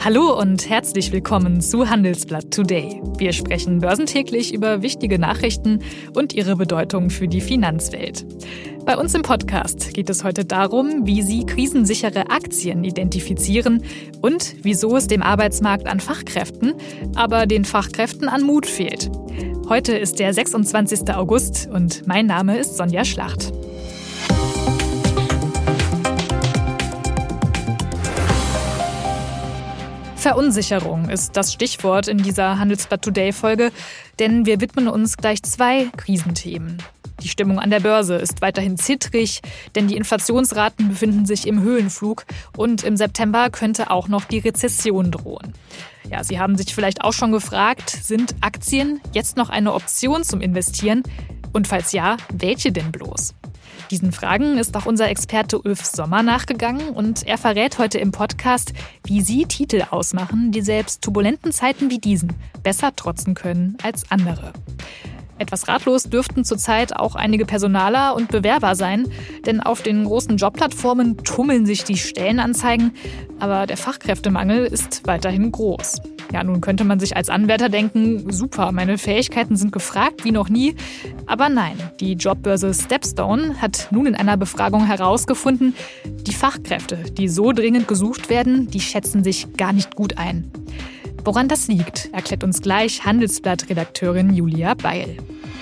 Hallo und herzlich willkommen zu Handelsblatt Today. Wir sprechen börsentäglich über wichtige Nachrichten und ihre Bedeutung für die Finanzwelt. Bei uns im Podcast geht es heute darum, wie Sie krisensichere Aktien identifizieren und wieso es dem Arbeitsmarkt an Fachkräften, aber den Fachkräften an Mut fehlt. Heute ist der 26. August und mein Name ist Sonja Schlacht. Verunsicherung ist das Stichwort in dieser Handelsblatt Today-Folge, denn wir widmen uns gleich zwei Krisenthemen. Die Stimmung an der Börse ist weiterhin zittrig, denn die Inflationsraten befinden sich im Höhenflug und im September könnte auch noch die Rezession drohen. Ja, Sie haben sich vielleicht auch schon gefragt, sind Aktien jetzt noch eine Option zum Investieren? Und falls ja, welche denn bloß? Diesen Fragen ist auch unser Experte Ulf Sommer nachgegangen und er verrät heute im Podcast, wie Sie Titel ausmachen, die selbst turbulenten Zeiten wie diesen besser trotzen können als andere. Etwas ratlos dürften zurzeit auch einige Personaler und Bewerber sein, denn auf den großen Jobplattformen tummeln sich die Stellenanzeigen, aber der Fachkräftemangel ist weiterhin groß. Ja, nun könnte man sich als Anwärter denken, super, meine Fähigkeiten sind gefragt wie noch nie. Aber nein, die Jobbörse Stepstone hat nun in einer Befragung herausgefunden, die Fachkräfte, die so dringend gesucht werden, die schätzen sich gar nicht gut ein. Woran das liegt, erklärt uns gleich Handelsblatt-Redakteurin Julia Beil.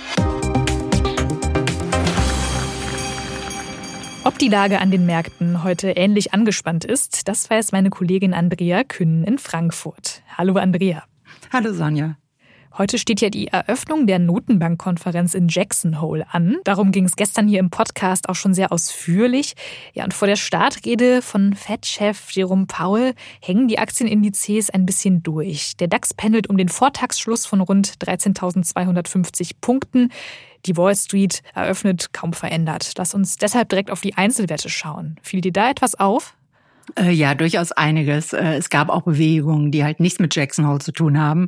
Ob die Lage an den Märkten heute ähnlich angespannt ist, das weiß meine Kollegin Andrea Kühn in Frankfurt. Hallo Andrea. Hallo Sonja. Heute steht ja die Eröffnung der Notenbankkonferenz in Jackson Hole an. Darum ging es gestern hier im Podcast auch schon sehr ausführlich. Ja, und vor der Startrede von Fed-Chef Jerome Powell hängen die Aktienindizes ein bisschen durch. Der DAX pendelt um den Vortagsschluss von rund 13.250 Punkten. Die Wall Street eröffnet kaum verändert. Lass uns deshalb direkt auf die Einzelwerte schauen. Fiel dir da etwas auf? Ja, durchaus einiges. Es gab auch Bewegungen, die halt nichts mit Jackson Hole zu tun haben.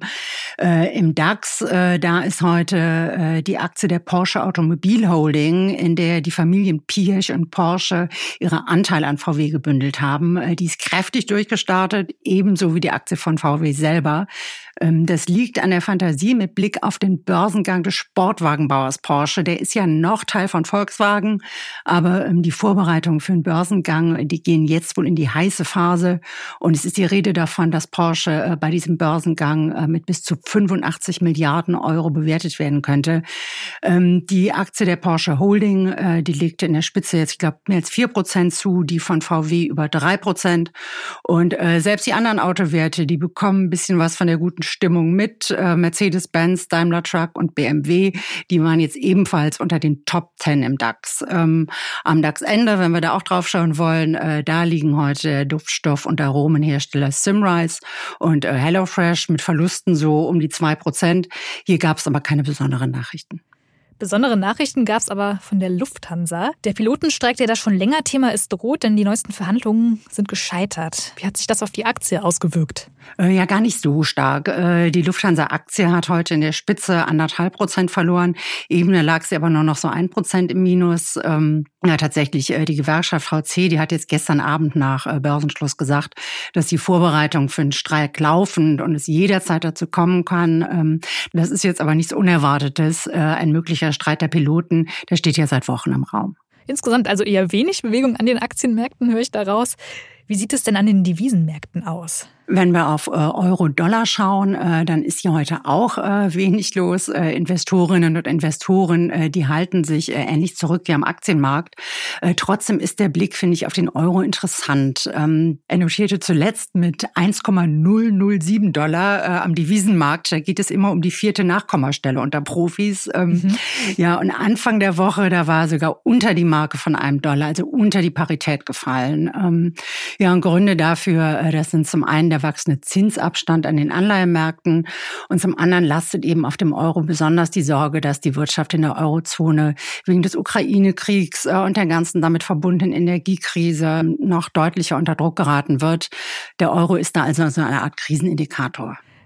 Im DAX, da ist heute die Aktie der Porsche Automobil Holding, in der die Familien Piëch und Porsche ihre Anteile an VW gebündelt haben. Die ist kräftig durchgestartet, ebenso wie die Aktie von VW selber. Das liegt an der Fantasie mit Blick auf den Börsengang des Sportwagenbauers Porsche. Der ist ja noch Teil von Volkswagen, aber die Vorbereitungen für den Börsengang, die gehen jetzt wohl in die heiße Phase. Und es ist die Rede davon, dass Porsche bei diesem Börsengang mit bis zu 85 Milliarden Euro bewertet werden könnte. Die Aktie der Porsche Holding, die legt in der Spitze jetzt, ich glaube, mehr als 4% zu, die von VW über 3%. Und selbst die anderen Autowerte, die bekommen ein bisschen was von der guten Stimmung mit. Mercedes-Benz, Daimler Truck und BMW, die waren jetzt ebenfalls unter den Top 10 im DAX. Am DAX-Ende, wenn wir da auch drauf schauen wollen, da liegen heute der Duftstoff- und Aromenhersteller Symrise und HelloFresh mit Verlusten so um die 2%. Hier gab es aber keine besonderen Nachrichten. Besondere Nachrichten gab es aber von der Lufthansa. Der Pilotenstreik, der da schon länger Thema ist, droht, denn die neuesten Verhandlungen sind gescheitert. Wie hat sich das auf die Aktie ausgewirkt? Ja, gar nicht so stark. Die Lufthansa-Aktie hat heute in der Spitze 1,5% verloren. Eben lag sie aber nur noch so 1% im Minus. Ja, tatsächlich, die Gewerkschaft VC, die hat jetzt gestern Abend nach Börsenschluss gesagt, dass die Vorbereitungen für den Streik laufen und es jederzeit dazu kommen kann. Das ist jetzt aber nichts Unerwartetes. Ein möglicher Streit der Piloten, der steht ja seit Wochen im Raum. Insgesamt also eher wenig Bewegung an den Aktienmärkten, höre ich daraus. Wie sieht es denn an den Devisenmärkten aus? Wenn wir auf Euro-Dollar schauen, dann ist hier heute auch wenig los. Investorinnen und Investoren, die halten sich ähnlich zurück wie am Aktienmarkt. Trotzdem ist der Blick, finde ich, auf den Euro interessant. Er notierte zuletzt mit 1,007 Dollar am Devisenmarkt. Da geht es immer um die 4. Nachkommastelle unter Profis. Ja, und Anfang der Woche, da war sogar unter die Marke von $1, also unter die Parität gefallen. Ja, und Gründe dafür, das sind zum einen der wachsende Zinsabstand an den Anleihenmärkten und zum anderen lastet eben auf dem Euro besonders die Sorge, dass die Wirtschaft in der Eurozone wegen des Ukraine-Kriegs und der ganzen damit verbundenen Energiekrise noch deutlicher unter Druck geraten wird. Der Euro ist da also so eine Art Krisenindikator.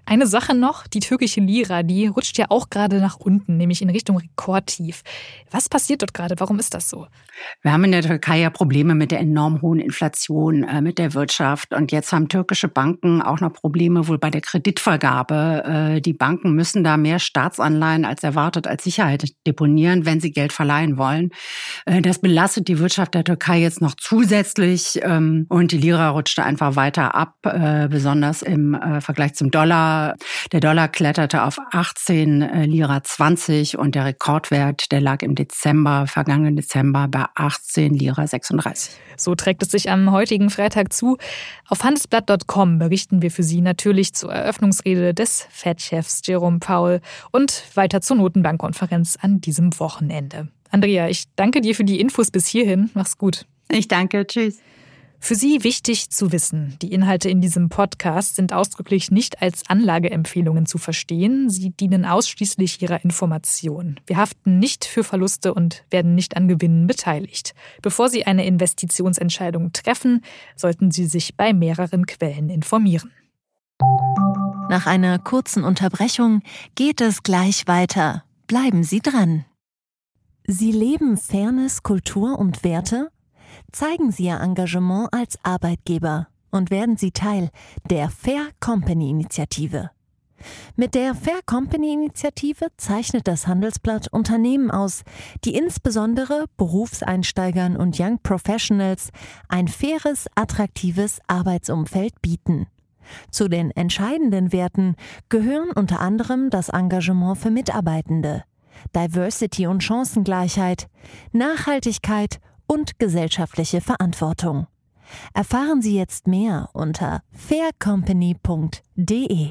Eine Sache noch, die türkische Lira, die rutscht ja auch gerade nach unten, nämlich in Richtung Rekordtief. Was passiert dort gerade? Warum ist das so? Wir haben in der Türkei ja Probleme mit der enorm hohen Inflation, mit der Wirtschaft. Und jetzt haben türkische Banken auch noch Probleme wohl bei der Kreditvergabe. Die Banken müssen da mehr Staatsanleihen als erwartet als Sicherheit deponieren, wenn sie Geld verleihen wollen. Das belastet die Wirtschaft der Türkei jetzt noch zusätzlich. Und die Lira rutschte einfach weiter ab, besonders im Vergleich zum Dollar. Der Dollar kletterte auf 18 Lira 20 und der Rekordwert, der lag im vergangenen Dezember bei 18 Lira 36. So trägt es sich am heutigen Freitag zu. Auf handelsblatt.com berichten wir für Sie natürlich zur Eröffnungsrede des Fed-Chefs Jerome Powell und weiter zur Notenbankkonferenz an diesem Wochenende. Andrea, ich danke dir für die Infos bis hierhin. Mach's gut. Ich danke. Tschüss. Für Sie wichtig zu wissen, die Inhalte in diesem Podcast sind ausdrücklich nicht als Anlageempfehlungen zu verstehen. Sie dienen ausschließlich Ihrer Information. Wir haften nicht für Verluste und werden nicht an Gewinnen beteiligt. Bevor Sie eine Investitionsentscheidung treffen, sollten Sie sich bei mehreren Quellen informieren. Nach einer kurzen Unterbrechung geht es gleich weiter. Bleiben Sie dran. Sie leben Fairness, Kultur und Werte? Zeigen Sie Ihr Engagement als Arbeitgeber und werden Sie Teil der Fair Company Initiative. Mit der Fair Company Initiative zeichnet das Handelsblatt Unternehmen aus, die insbesondere Berufseinsteigern und Young Professionals ein faires, attraktives Arbeitsumfeld bieten. Zu den entscheidenden Werten gehören unter anderem das Engagement für Mitarbeitende, Diversity und Chancengleichheit, Nachhaltigkeit und gesellschaftliche Verantwortung. Erfahren Sie jetzt mehr unter faircompany.de.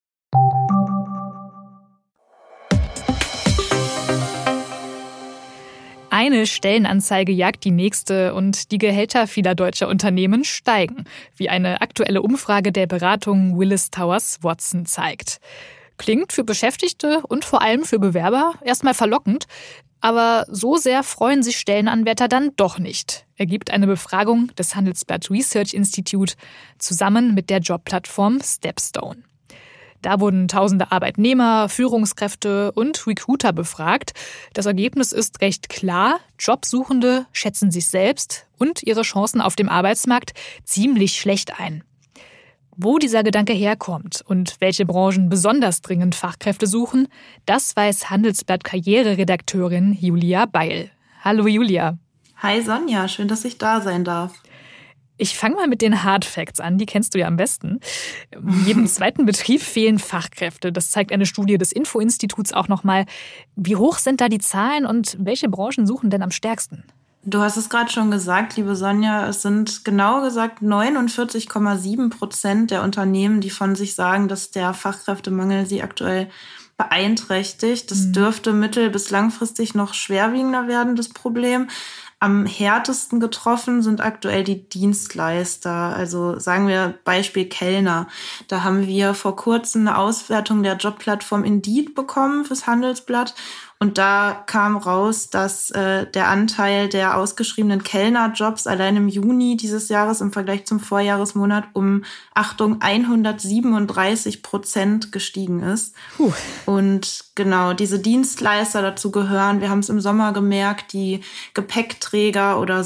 Eine Stellenanzeige jagt die nächste und die Gehälter vieler deutscher Unternehmen steigen, wie eine aktuelle Umfrage der Beratung Willis Towers Watson zeigt. Klingt für Beschäftigte und vor allem für Bewerber erstmal verlockend, aber so sehr freuen sich Stellenanwärter dann doch nicht, ergibt eine Befragung des Handelsblatt Research Institute zusammen mit der Jobplattform Stepstone. Da wurden tausende Arbeitnehmer, Führungskräfte und Recruiter befragt. Das Ergebnis ist recht klar. Jobsuchende schätzen sich selbst und ihre Chancen auf dem Arbeitsmarkt ziemlich schlecht ein. Wo dieser Gedanke herkommt und welche Branchen besonders dringend Fachkräfte suchen, das weiß Handelsblatt-Karriereredakteurin Julia Beil. Hallo Julia. Hi Sonja, schön, dass ich da sein darf. Ich fange mal mit den Hard Facts an, die kennst du ja am besten. In jedem zweiten Betrieb fehlen Fachkräfte. Das zeigt eine Studie des Info-Instituts auch nochmal. Wie hoch sind da die Zahlen und welche Branchen suchen denn am stärksten? Du hast es gerade schon gesagt, liebe Sonja, es sind genauer gesagt 49,7% der Unternehmen, die von sich sagen, dass der Fachkräftemangel sie aktuell beeinträchtigt. Das dürfte mittel- bis langfristig noch schwerwiegender werden, das Problem. Am härtesten getroffen sind aktuell die Dienstleister, also sagen wir Beispiel Kellner. Da haben wir vor kurzem eine Auswertung der Jobplattform Indeed bekommen fürs Handelsblatt. Und da kam raus, dass der Anteil der ausgeschriebenen Kellnerjobs allein im Juni dieses Jahres im Vergleich zum Vorjahresmonat um, Achtung, 137% gestiegen ist. Und genau, diese Dienstleister dazu gehören, wir haben es im Sommer gemerkt, die Gepäckträger oder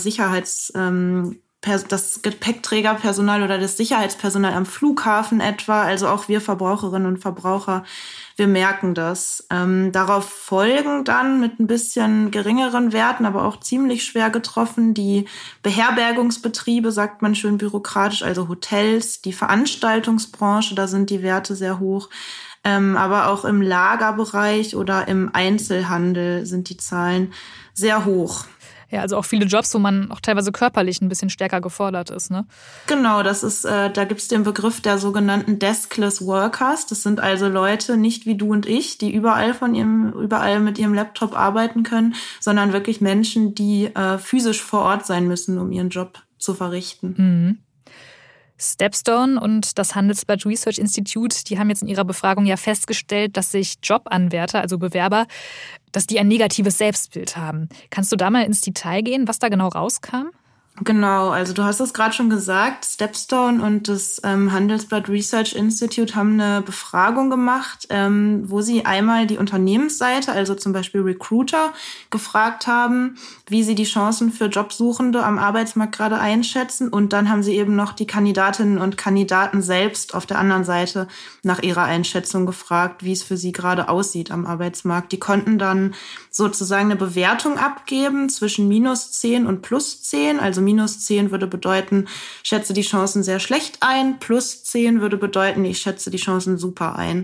das Gepäckträgerpersonal oder das Sicherheitspersonal am Flughafen etwa, also auch wir Verbraucherinnen und Verbraucher, wir merken das. Darauf folgen dann mit ein bisschen geringeren Werten, aber auch ziemlich schwer getroffen, die Beherbergungsbetriebe, sagt man schön bürokratisch, also Hotels, die Veranstaltungsbranche, da sind die Werte sehr hoch. Aber auch im Lagerbereich oder im Einzelhandel sind die Zahlen sehr hoch. Ja, also auch viele Jobs, wo man auch teilweise körperlich ein bisschen stärker gefordert ist, ne? Genau, das ist, da gibt's den Begriff der sogenannten Deskless Workers. Das sind also Leute, nicht wie du und ich, die überall mit ihrem Laptop arbeiten können, sondern wirklich Menschen, die physisch vor Ort sein müssen, um ihren Job zu verrichten. Mhm. Stepstone und das Handelsblatt Research Institute, die haben jetzt in ihrer Befragung ja festgestellt, dass sich Jobanwärter, also Bewerber, dass die ein negatives Selbstbild haben. Kannst du da mal ins Detail gehen, was da genau rauskam? Genau, also du hast es gerade schon gesagt, Stepstone und das Handelsblatt Research Institute haben eine Befragung gemacht, wo sie einmal die Unternehmensseite, also zum Beispiel Recruiter, gefragt haben, wie sie die Chancen für Jobsuchende am Arbeitsmarkt gerade einschätzen. Und dann haben sie eben noch die Kandidatinnen und Kandidaten selbst auf der anderen Seite nach ihrer Einschätzung gefragt, wie es für sie gerade aussieht am Arbeitsmarkt. Die konnten dann sozusagen eine Bewertung abgeben zwischen -10 und +10, also -10 würde bedeuten, ich schätze die Chancen sehr schlecht ein. +10 würde bedeuten, ich schätze die Chancen super ein.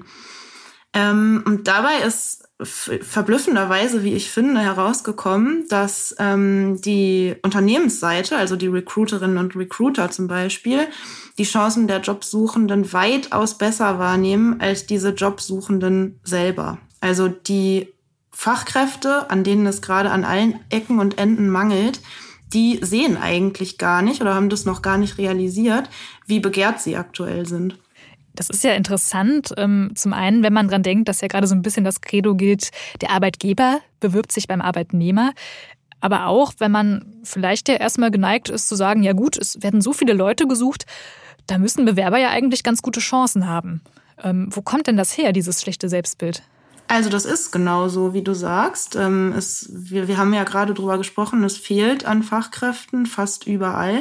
Und dabei ist verblüffenderweise, wie ich finde, herausgekommen, dass die Unternehmensseite, also die Recruiterinnen und Recruiter zum Beispiel, die Chancen der Jobsuchenden weitaus besser wahrnehmen als diese Jobsuchenden selber. Also die Fachkräfte, an denen es gerade an allen Ecken und Enden mangelt, die sehen eigentlich gar nicht oder haben das noch gar nicht realisiert, wie begehrt sie aktuell sind. Das ist ja interessant. Zum einen, wenn man dran denkt, dass ja gerade so ein bisschen das Credo gilt, der Arbeitgeber bewirbt sich beim Arbeitnehmer. Aber auch, wenn man vielleicht ja erstmal geneigt ist zu sagen, ja gut, es werden so viele Leute gesucht, da müssen Bewerber ja eigentlich ganz gute Chancen haben. Wo kommt denn das her, dieses schlechte Selbstbild? Also das ist genauso, wie du sagst. Wir haben ja gerade drüber gesprochen, es fehlt an Fachkräften fast überall.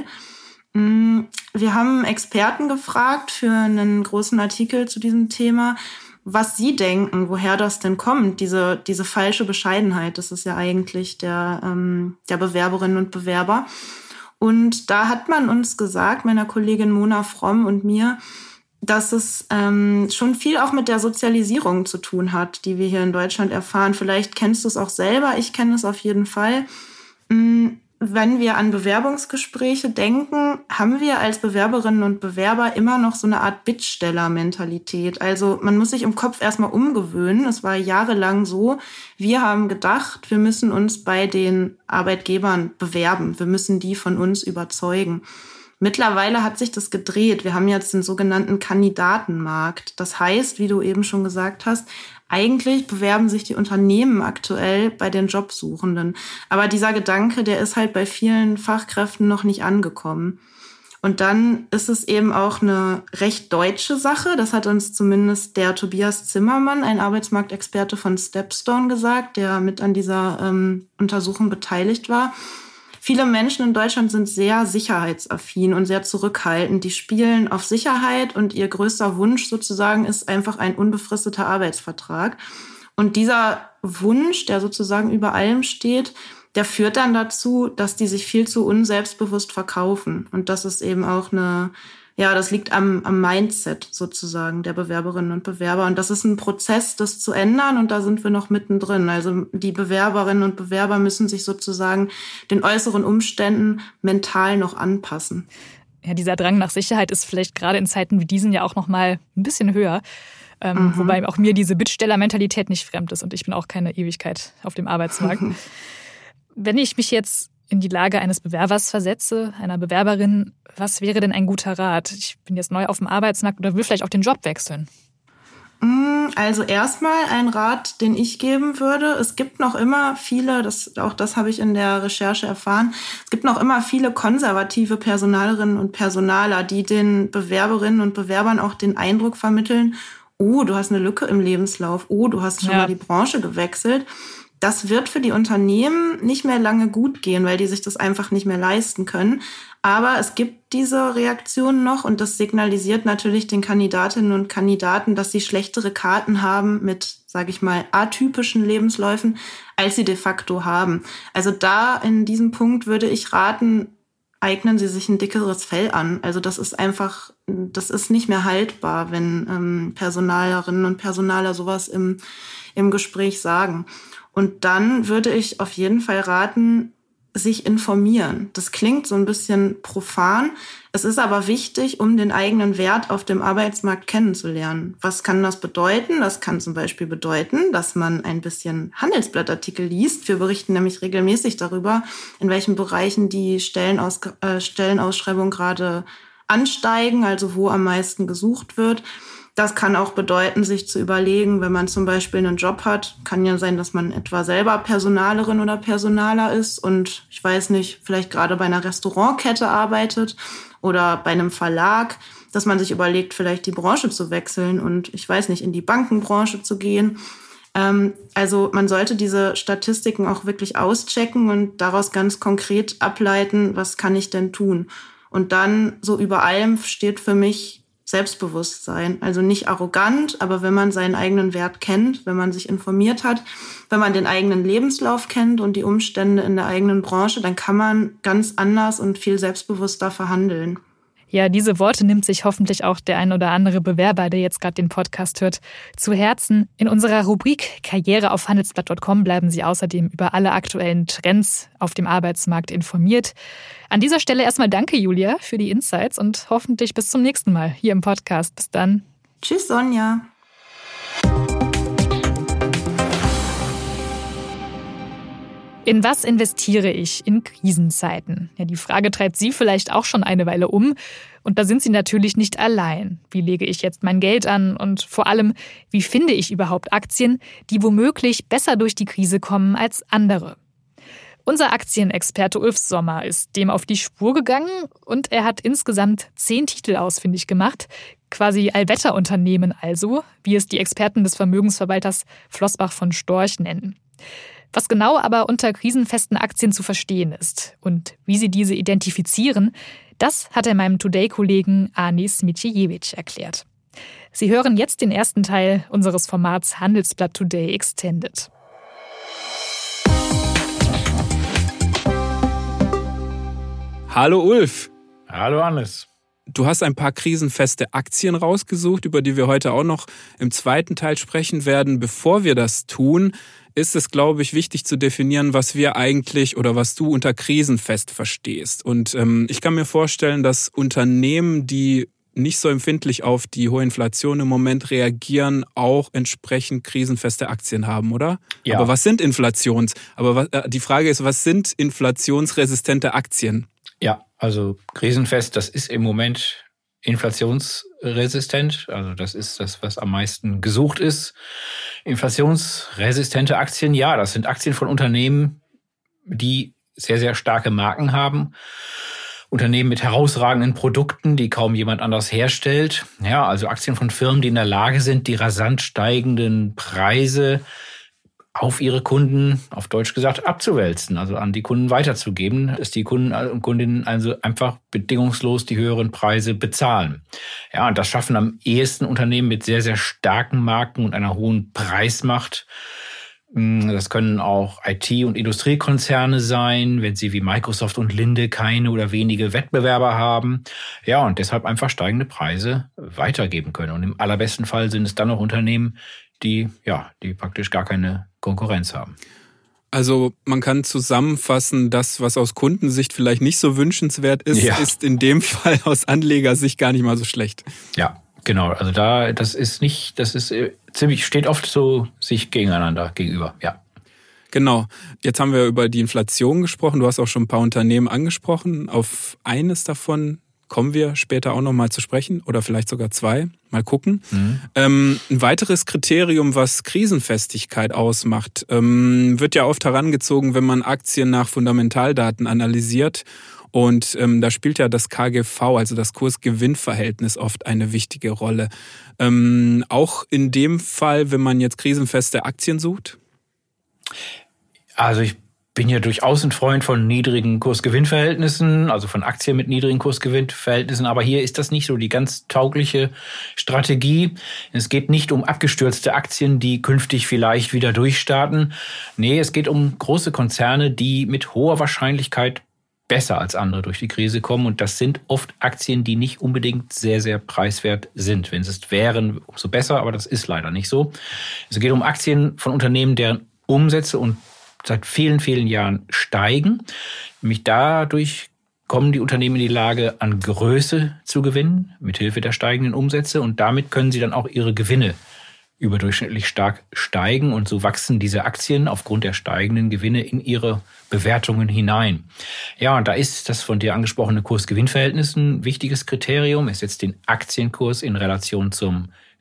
Wir haben Experten gefragt für einen großen Artikel zu diesem Thema, was sie denken, woher das denn kommt, diese falsche Bescheidenheit. Das ist ja eigentlich der Bewerberinnen und Bewerber. Und da hat man uns gesagt, meiner Kollegin Mona Fromm und mir, dass es schon viel auch mit der Sozialisierung zu tun hat, die wir hier in Deutschland erfahren. Vielleicht kennst du es auch selber, ich kenne es auf jeden Fall. Wenn wir an Bewerbungsgespräche denken, haben wir als Bewerberinnen und Bewerber immer noch so eine Art Bittsteller-Mentalität. Also man muss sich im Kopf erstmal umgewöhnen. Es war jahrelang so, wir haben gedacht, wir müssen uns bei den Arbeitgebern bewerben. Wir müssen die von uns überzeugen. Mittlerweile hat sich das gedreht. Wir haben jetzt den sogenannten Kandidatenmarkt. Das heißt, wie du eben schon gesagt hast, eigentlich bewerben sich die Unternehmen aktuell bei den Jobsuchenden. Aber dieser Gedanke, der ist halt bei vielen Fachkräften noch nicht angekommen. Und dann ist es eben auch eine recht deutsche Sache. Das hat uns zumindest der Tobias Zimmermann, ein Arbeitsmarktexperte von Stepstone, gesagt, der mit an dieser Untersuchung beteiligt war. Viele Menschen in Deutschland sind sehr sicherheitsaffin und sehr zurückhaltend. Die spielen auf Sicherheit und ihr größter Wunsch sozusagen ist einfach ein unbefristeter Arbeitsvertrag. Und dieser Wunsch, der sozusagen über allem steht, der führt dann dazu, dass die sich viel zu unselbstbewusst verkaufen. Und das ist eben auch das liegt am Mindset sozusagen der Bewerberinnen und Bewerber. Und das ist ein Prozess, das zu ändern. Und da sind wir noch mittendrin. Also die Bewerberinnen und Bewerber müssen sich sozusagen den äußeren Umständen mental noch anpassen. Ja, dieser Drang nach Sicherheit ist vielleicht gerade in Zeiten wie diesen ja auch noch mal ein bisschen höher. Wobei auch mir diese Bittsteller-Mentalität nicht fremd ist. Und ich bin auch keine Ewigkeit auf dem Arbeitsmarkt. Wenn ich mich jetzt in die Lage eines Bewerbers versetze, einer Bewerberin, was wäre denn ein guter Rat? Ich bin jetzt neu auf dem Arbeitsmarkt oder will vielleicht auch den Job wechseln. Also erstmal ein Rat, den ich geben würde. Es gibt noch immer viele, das habe ich in der Recherche erfahren, es gibt noch immer viele konservative Personalerinnen und Personaler, die den Bewerberinnen und Bewerbern auch den Eindruck vermitteln, oh, du hast eine Lücke im Lebenslauf, oh, du hast schon mal die Branche gewechselt. Das wird für die Unternehmen nicht mehr lange gut gehen, weil die sich das einfach nicht mehr leisten können. Aber es gibt diese Reaktion noch und das signalisiert natürlich den Kandidatinnen und Kandidaten, dass sie schlechtere Karten haben mit, sage ich mal, atypischen Lebensläufen, als sie de facto haben. Also da in diesem Punkt würde ich raten, eignen Sie sich ein dickeres Fell an. Also das ist nicht mehr haltbar, wenn Personalerinnen und Personaler sowas im Gespräch sagen. Und dann würde ich auf jeden Fall raten, sich informieren. Das klingt so ein bisschen profan. Es ist aber wichtig, um den eigenen Wert auf dem Arbeitsmarkt kennenzulernen. Was kann das bedeuten? Das kann zum Beispiel bedeuten, dass man ein bisschen Handelsblattartikel liest. Wir berichten nämlich regelmäßig darüber, in welchen Bereichen die Stellenausschreibungen gerade ansteigen, also wo am meisten gesucht wird. Das kann auch bedeuten, sich zu überlegen, wenn man zum Beispiel einen Job hat, kann ja sein, dass man etwa selber Personalerin oder Personaler ist und ich weiß nicht, vielleicht gerade bei einer Restaurantkette arbeitet oder bei einem Verlag, dass man sich überlegt, vielleicht die Branche zu wechseln und ich weiß nicht, in die Bankenbranche zu gehen. Also man sollte diese Statistiken auch wirklich auschecken und daraus ganz konkret ableiten, was kann ich denn tun? Und dann so über allem steht für mich Selbstbewusstsein. Also nicht arrogant, aber wenn man seinen eigenen Wert kennt, wenn man sich informiert hat, wenn man den eigenen Lebenslauf kennt und die Umstände in der eigenen Branche, dann kann man ganz anders und viel selbstbewusster verhandeln. Ja, diese Worte nimmt sich hoffentlich auch der ein oder andere Bewerber, der jetzt gerade den Podcast hört, zu Herzen. In unserer Rubrik Karriere auf handelsblatt.com bleiben Sie außerdem über alle aktuellen Trends auf dem Arbeitsmarkt informiert. An dieser Stelle erstmal danke, Julia, für die Insights und hoffentlich bis zum nächsten Mal hier im Podcast. Bis dann. Tschüss, Sonja. In was investiere ich in Krisenzeiten? Ja, die Frage treibt Sie vielleicht auch schon eine Weile um. Und da sind Sie natürlich nicht allein. Wie lege ich jetzt mein Geld an? Und vor allem, wie finde ich überhaupt Aktien, die womöglich besser durch die Krise kommen als andere? Unser Aktienexperte Ulf Sommer ist dem auf die Spur gegangen und er hat insgesamt 10 Titel ausfindig gemacht. Quasi Allwetterunternehmen also, wie es die Experten des Vermögensverwalters Flossbach von Storch nennen. Was genau aber unter krisenfesten Aktien zu verstehen ist und wie sie diese identifizieren, das hat er meinem Today-Kollegen Anis Mitjejewitsch erklärt. Sie hören jetzt den ersten Teil unseres Formats Handelsblatt Today Extended. Hallo Ulf. Hallo Hannes. Du hast ein paar krisenfeste Aktien rausgesucht, über die wir heute auch noch im zweiten Teil sprechen werden. Bevor wir das tun, ist es, glaube ich, wichtig zu definieren, was wir eigentlich oder was du unter krisenfest verstehst. Und ich kann mir vorstellen, dass Unternehmen, die nicht so empfindlich auf die hohe Inflation im Moment reagieren, auch entsprechend krisenfeste Aktien haben, oder? Ja. Aber was sind die Frage ist, was sind inflationsresistente Aktien? Ja, also krisenfest, das ist im Moment inflationsresistent. Also das ist das, was am meisten gesucht ist. Inflationsresistente Aktien, ja, das sind Aktien von Unternehmen, die sehr, sehr starke Marken haben. Unternehmen mit herausragenden Produkten, die kaum jemand anders herstellt. Ja, also Aktien von Firmen, die in der Lage sind, die rasant steigenden Preise auf ihre Kunden, auf Deutsch gesagt, abzuwälzen, also an die Kunden weiterzugeben, dass die Kunden und Kundinnen also einfach bedingungslos die höheren Preise bezahlen. Ja, und das schaffen am ehesten Unternehmen mit sehr, sehr starken Marken und einer hohen Preismacht. Das können auch IT- und Industriekonzerne sein, wenn sie wie Microsoft und Linde keine oder wenige Wettbewerber haben. Ja, und deshalb einfach steigende Preise weitergeben können. Und im allerbesten Fall sind es dann noch Unternehmen, die praktisch gar keine Konkurrenz haben. Also man kann zusammenfassen, das, was aus Kundensicht vielleicht nicht so wünschenswert ist, ist in dem Fall aus Anlegersicht gar nicht mal so schlecht. Ja, genau. Also steht oft so sich gegenüber, ja. Genau. Jetzt haben wir über die Inflation gesprochen. Du hast auch schon ein paar Unternehmen angesprochen. Auf eines davon kommen wir später auch noch mal zu sprechen oder vielleicht sogar 2. Mal gucken. Ein weiteres Kriterium, was Krisenfestigkeit ausmacht, wird ja oft herangezogen, wenn man Aktien nach Fundamentaldaten analysiert. Und da spielt ja das KGV, also das Kurs-Gewinn-Verhältnis, oft eine wichtige Rolle. Auch in dem Fall, wenn man jetzt krisenfeste Aktien sucht? Also ich bin ja durchaus ein Freund von niedrigen Kurs-Gewinn-Verhältnissen, also von Aktien mit niedrigen Kurs-Gewinn-Verhältnissen. Aber hier ist das nicht so die ganz taugliche Strategie. Es geht nicht um abgestürzte Aktien, die künftig vielleicht wieder durchstarten. Nee, es geht um große Konzerne, die mit hoher Wahrscheinlichkeit besser als andere durch die Krise kommen. Und das sind oft Aktien, die nicht unbedingt sehr, sehr preiswert sind. Wenn es wären, umso besser, aber das ist leider nicht so. Es geht um Aktien von Unternehmen, deren Umsätze und seit vielen, vielen Jahren steigen. Nämlich dadurch kommen die Unternehmen in die Lage, an Größe zu gewinnen, mithilfe der steigenden Umsätze. Und damit können sie dann auch ihre Gewinne überdurchschnittlich stark steigen. Und so wachsen diese Aktien aufgrund der steigenden Gewinne in ihre Bewertungen hinein. Ja, und da ist das von dir angesprochene Kurs-Gewinn-Verhältnis ein wichtiges Kriterium. Es setzt den Aktienkurs in Relation zum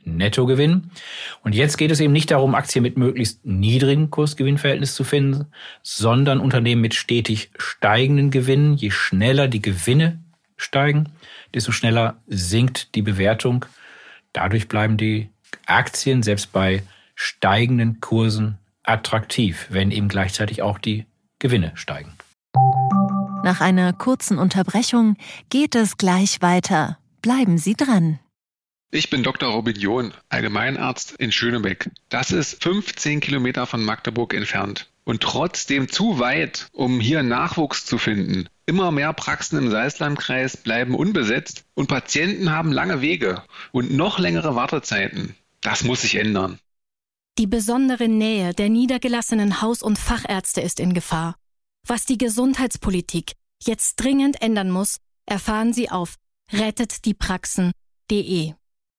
Nettogewinn. Und jetzt geht es eben nicht darum, Aktien mit möglichst niedrigem Kursgewinnverhältnis zu finden, sondern Unternehmen mit stetig steigenden Gewinnen. Je schneller die Gewinne steigen, desto schneller sinkt die Bewertung. Dadurch bleiben die Aktien selbst bei steigenden Kursen attraktiv, wenn eben gleichzeitig auch die Gewinne steigen. Nach einer kurzen Unterbrechung geht es gleich weiter. Bleiben Sie dran. Ich bin Dr. Robin John, Allgemeinarzt in Schönebeck. Das ist 15 Kilometer von Magdeburg entfernt. Und trotzdem zu weit, um hier Nachwuchs zu finden. Immer mehr Praxen im Salzlandkreis bleiben unbesetzt und Patienten haben lange Wege und noch längere Wartezeiten. Das muss sich ändern. Die besondere Nähe der niedergelassenen Haus- und Fachärzte ist in Gefahr. Was die Gesundheitspolitik jetzt dringend ändern muss, erfahren Sie auf rettetdiepraxen.de.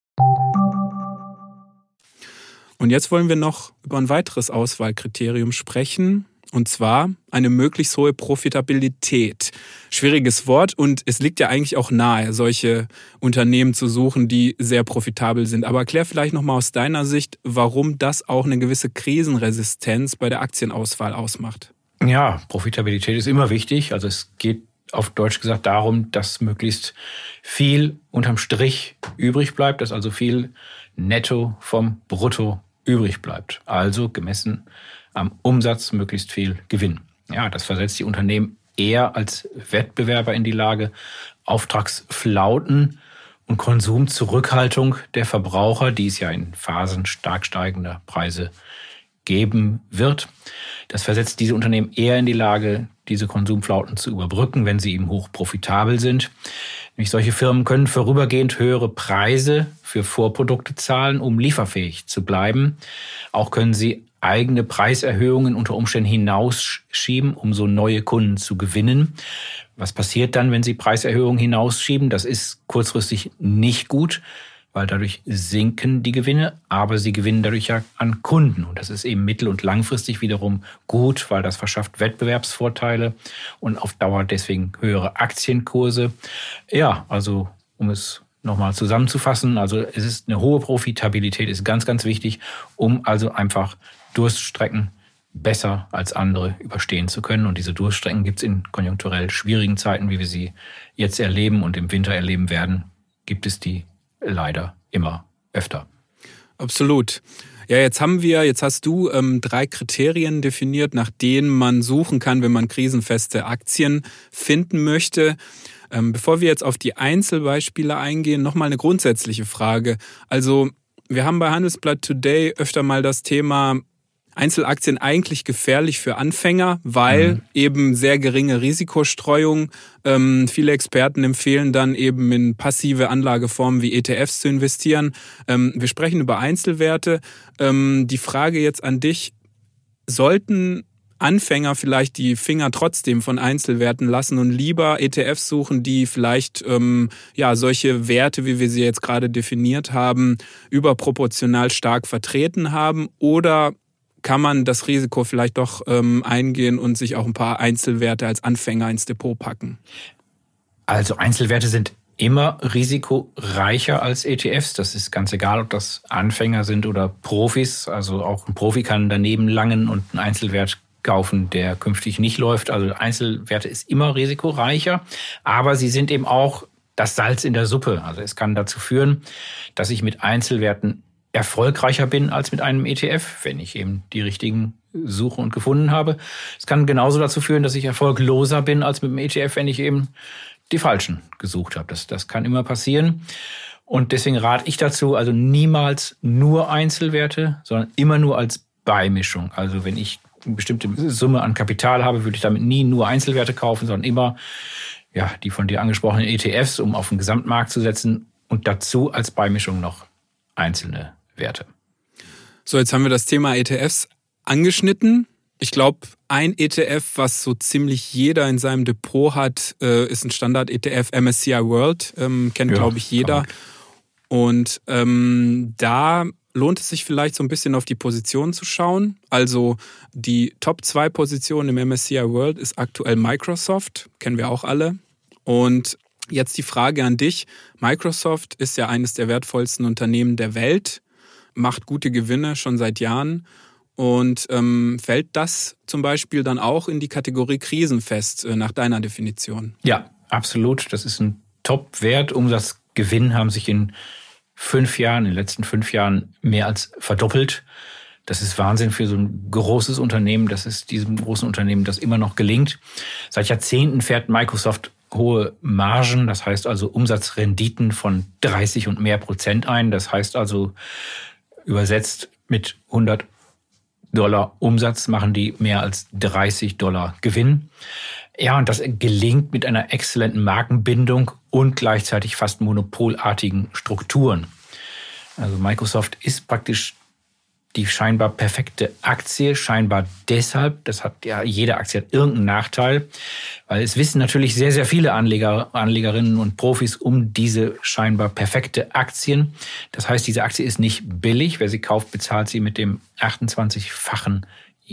Und jetzt wollen wir noch über ein weiteres Auswahlkriterium sprechen, und zwar eine möglichst hohe Profitabilität. Schwieriges Wort, und es liegt ja eigentlich auch nahe, solche Unternehmen zu suchen, die sehr profitabel sind. Aber erklär vielleicht nochmal aus deiner Sicht, warum das auch eine gewisse Krisenresistenz bei der Aktienauswahl ausmacht. Ja, Profitabilität ist immer wichtig. Also es geht auf Deutsch gesagt darum, dass möglichst viel unterm Strich übrig bleibt, dass also viel netto vom Brutto übrig bleibt. Also gemessen am Umsatz möglichst viel Gewinn. Ja, das versetzt die Unternehmen eher als Wettbewerber in die Lage, Auftragsflauten und Konsumzurückhaltung der Verbraucher, die es ja in Phasen stark steigender Preise geben wird. Das versetzt diese Unternehmen eher in die Lage, diese Konsumflauten zu überbrücken, wenn sie eben hoch profitabel sind. Nämlich solche Firmen können vorübergehend höhere Preise für Vorprodukte zahlen, um lieferfähig zu bleiben. Auch können sie eigene Preiserhöhungen unter Umständen hinausschieben, um so neue Kunden zu gewinnen. Was passiert dann, wenn sie Preiserhöhungen hinausschieben? Das ist kurzfristig nicht gut, weil dadurch sinken die Gewinne, aber sie gewinnen dadurch ja an Kunden. Und das ist eben mittel- und langfristig wiederum gut, weil das verschafft Wettbewerbsvorteile und auf Dauer deswegen höhere Aktienkurse. Ja, also um es nochmal zusammenzufassen, also es ist eine hohe Profitabilität, ist ganz, ganz wichtig, um also einfach Durststrecken besser als andere überstehen zu können. Und diese Durststrecken gibt es in konjunkturell schwierigen Zeiten, wie wir sie jetzt erleben und im Winter erleben werden, gibt es die leider immer öfter. Absolut. Ja, jetzt hast du 3 Kriterien definiert, nach denen man suchen kann, wenn man krisenfeste Aktien finden möchte. Bevor wir jetzt auf die Einzelbeispiele eingehen, nochmal eine grundsätzliche Frage. Also wir haben bei Handelsblatt Today öfter mal das Thema Einzelaktien eigentlich gefährlich für Anfänger, weil eben sehr geringe Risikostreuung. Viele Experten empfehlen dann eben in passive Anlageformen wie ETFs zu investieren. Wir sprechen über Einzelwerte. Die Frage jetzt an dich, sollten Anfänger vielleicht die Finger trotzdem von Einzelwerten lassen und lieber ETFs suchen, die vielleicht solche Werte, wie wir sie jetzt gerade definiert haben, überproportional stark vertreten haben? Oder kann man das Risiko vielleicht doch eingehen und sich auch ein paar Einzelwerte als Anfänger ins Depot packen? Also Einzelwerte sind immer risikoreicher als ETFs. Das ist ganz egal, ob das Anfänger sind oder Profis. Also auch ein Profi kann daneben langen und einen Einzelwert kaufen, der künftig nicht läuft. Also Einzelwerte ist immer risikoreicher, aber sie sind eben auch das Salz in der Suppe. Also es kann dazu führen, dass ich mit Einzelwerten erfolgreicher bin als mit einem ETF, wenn ich eben die richtigen suche und gefunden habe. Es kann genauso dazu führen, dass ich erfolgloser bin als mit dem ETF, wenn ich eben die falschen gesucht habe. Das kann immer passieren. Und deswegen rate ich dazu, also niemals nur Einzelwerte, sondern immer nur als Beimischung. Also wenn ich eine bestimmte Summe an Kapital habe, würde ich damit nie nur Einzelwerte kaufen, sondern immer die von dir angesprochenen ETFs, um auf den Gesamtmarkt zu setzen und dazu als Beimischung noch einzelne Werte. So, jetzt haben wir das Thema ETFs angeschnitten. Ich glaube, ein ETF, was so ziemlich jeder in seinem Depot hat, ist ein Standard-ETF, MSCI World. Kennt, glaube ich, jeder. Und da lohnt es sich vielleicht so ein bisschen auf die Positionen zu schauen. Also die Top 2 Positionen im MSCI World ist aktuell Microsoft, kennen wir auch alle. Und Jetzt die Frage an dich. Microsoft ist ja eines der wertvollsten Unternehmen der Welt, macht gute Gewinne schon seit Jahren. Und fällt das zum Beispiel dann auch in die Kategorie krisenfest nach deiner Definition? Ja, absolut. Das ist ein Top-Wert. Umsatzgewinn haben sich in den letzten 5 Jahren mehr als verdoppelt. Das ist Wahnsinn für so ein großes Unternehmen. Das ist diesem großen Unternehmen, das immer noch gelingt. Seit Jahrzehnten fährt Microsoft hohe Margen, das heißt also Umsatzrenditen von 30 und mehr Prozent ein. Das heißt also übersetzt mit $100 Umsatz machen die mehr als $30 Gewinn. Ja, und das gelingt mit einer exzellenten Markenbindung und gleichzeitig fast monopolartigen Strukturen. Also Microsoft ist praktisch die scheinbar perfekte Aktie, scheinbar deshalb, das hat ja jede Aktie hat irgendeinen Nachteil, weil es wissen natürlich sehr, sehr viele Anlegerinnen und Profis um diese scheinbar perfekte Aktien. Das heißt, diese Aktie ist nicht billig. Wer sie kauft, bezahlt sie mit dem 28-fachen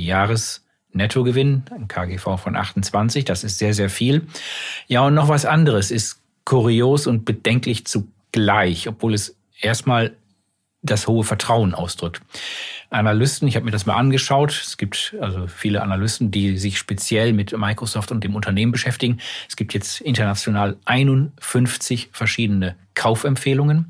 Jahresnettogewinn, ein KGV von 28, das ist sehr, sehr viel. Ja, und noch was anderes ist kurios und bedenklich zugleich, obwohl es erstmal das hohe Vertrauen ausdrückt. Analysten, ich habe mir das mal angeschaut, es gibt also viele Analysten, die sich speziell mit Microsoft und dem Unternehmen beschäftigen. Es gibt jetzt international 51 verschiedene Kaufempfehlungen.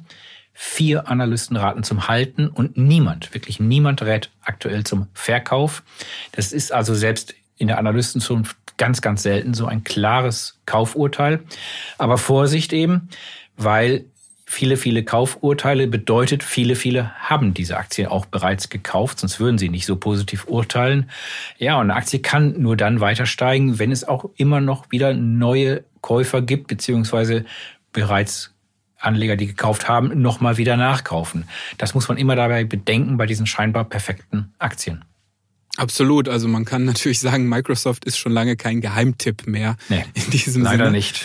4 Analysten raten zum Halten und wirklich niemand rät aktuell zum Verkauf. Das ist also selbst in der Analystenzunft ganz, ganz selten so ein klares Kaufurteil. Aber Vorsicht eben, weil viele Kaufurteile bedeutet, viele haben diese Aktie auch bereits gekauft, sonst würden sie nicht so positiv urteilen. Ja, und eine Aktie kann nur dann weiter steigen, wenn es auch immer noch wieder neue Käufer gibt, beziehungsweise bereits Anleger, die gekauft haben, nochmal wieder nachkaufen. Das muss man immer dabei bedenken bei diesen scheinbar perfekten Aktien. Absolut. Also man kann natürlich sagen, Microsoft ist schon lange kein Geheimtipp mehr. Nee, in diesem leider Sinne. Nicht.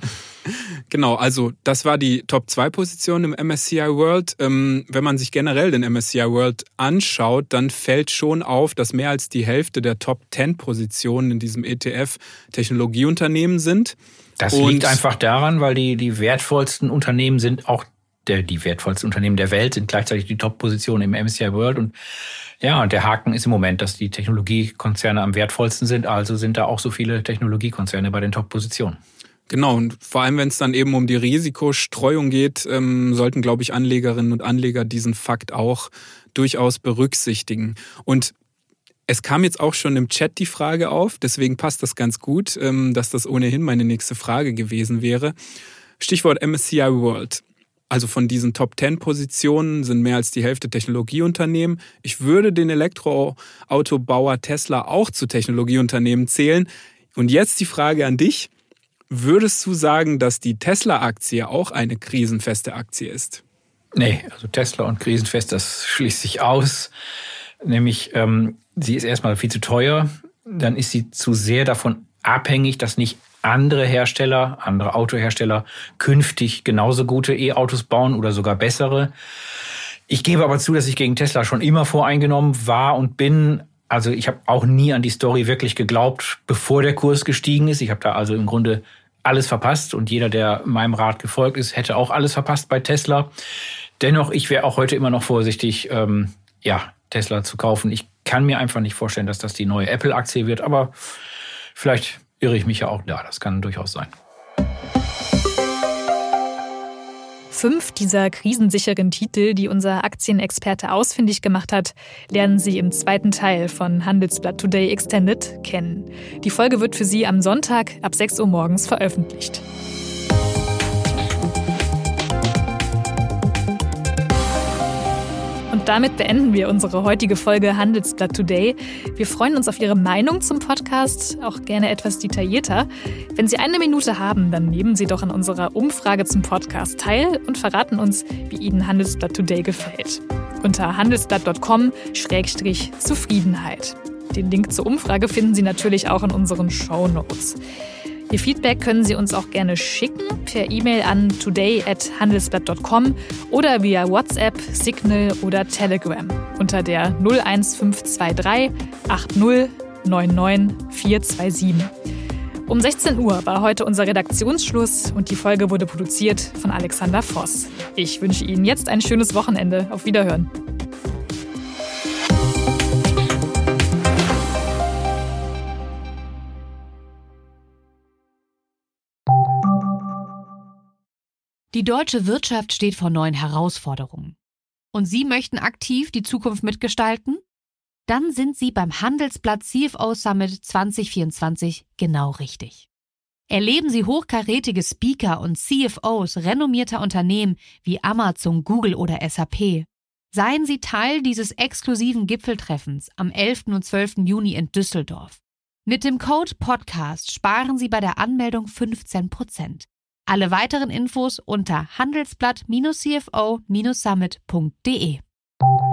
Genau, also das war die Top-2-Position im MSCI World. Wenn man sich generell den MSCI World anschaut, dann fällt schon auf, dass mehr als die Hälfte der Top-10-Positionen in diesem ETF Technologieunternehmen sind. Das liegt einfach daran, weil die wertvollsten Unternehmen sind auch die wertvollsten Unternehmen der Welt, sind gleichzeitig die Top-Positionen im MSCI World. Und ja, und der Haken ist im Moment, dass die Technologiekonzerne am wertvollsten sind. Also sind da auch so viele Technologiekonzerne bei den Top-Positionen. Genau, und vor allem, wenn es dann eben um die Risikostreuung geht, sollten, glaube ich, Anlegerinnen und Anleger diesen Fakt auch durchaus berücksichtigen. Und es kam jetzt auch schon im Chat die Frage auf, deswegen passt das ganz gut, dass das ohnehin meine nächste Frage gewesen wäre. Stichwort MSCI World. Also von diesen Top-10-Positionen sind mehr als die Hälfte Technologieunternehmen. Ich würde den Elektroautobauer Tesla auch zu Technologieunternehmen zählen. Und jetzt die Frage an dich. Würdest du sagen, dass die Tesla-Aktie auch eine krisenfeste Aktie ist? Nee, also Tesla und krisenfest, das schließt sich aus. Nämlich, sie ist erstmal viel zu teuer. Dann ist sie zu sehr davon abhängig, dass nicht andere Autohersteller künftig genauso gute E-Autos bauen oder sogar bessere. Ich gebe aber zu, dass ich gegen Tesla schon immer voreingenommen war und bin. Also ich habe auch nie an die Story wirklich geglaubt, bevor der Kurs gestiegen ist. Ich habe da also im Grunde alles verpasst und jeder, der meinem Rat gefolgt ist, hätte auch alles verpasst bei Tesla. Dennoch, ich wäre auch heute immer noch vorsichtig, Tesla zu kaufen. Ich kann mir einfach nicht vorstellen, dass das die neue Apple-Aktie wird, aber vielleicht irre ich mich ja auch da. Das kann durchaus sein. 5 dieser krisensicheren Titel, die unser Aktienexperte ausfindig gemacht hat, lernen Sie im 2. Teil von Handelsblatt Today Extended kennen. Die Folge wird für Sie am Sonntag ab 6 Uhr morgens veröffentlicht. Und damit beenden wir unsere heutige Folge Handelsblatt Today. Wir freuen uns auf Ihre Meinung zum Podcast, auch gerne etwas detaillierter. Wenn Sie 1 Minute haben, dann nehmen Sie doch an unserer Umfrage zum Podcast teil und verraten uns, wie Ihnen Handelsblatt Today gefällt. Unter handelsblatt.com/Zufriedenheit. Den Link zur Umfrage finden Sie natürlich auch in unseren Shownotes. Ihr Feedback können Sie uns auch gerne schicken per E-Mail an today@handelsblatt.com oder via WhatsApp, Signal oder Telegram unter der 01523 80 99 427. Um 16 Uhr war heute unser Redaktionsschluss und die Folge wurde produziert von Alexander Voss. Ich wünsche Ihnen jetzt ein schönes Wochenende. Auf Wiederhören. Die deutsche Wirtschaft steht vor neuen Herausforderungen. Und Sie möchten aktiv die Zukunft mitgestalten? Dann sind Sie beim Handelsblatt CFO Summit 2024 genau richtig. Erleben Sie hochkarätige Speaker und CFOs renommierter Unternehmen wie Amazon, Google oder SAP. Seien Sie Teil dieses exklusiven Gipfeltreffens am 11. und 12. Juni in Düsseldorf. Mit dem Code PODCAST sparen Sie bei der Anmeldung 15%. Alle weiteren Infos unter handelsblatt-cfo-summit.de.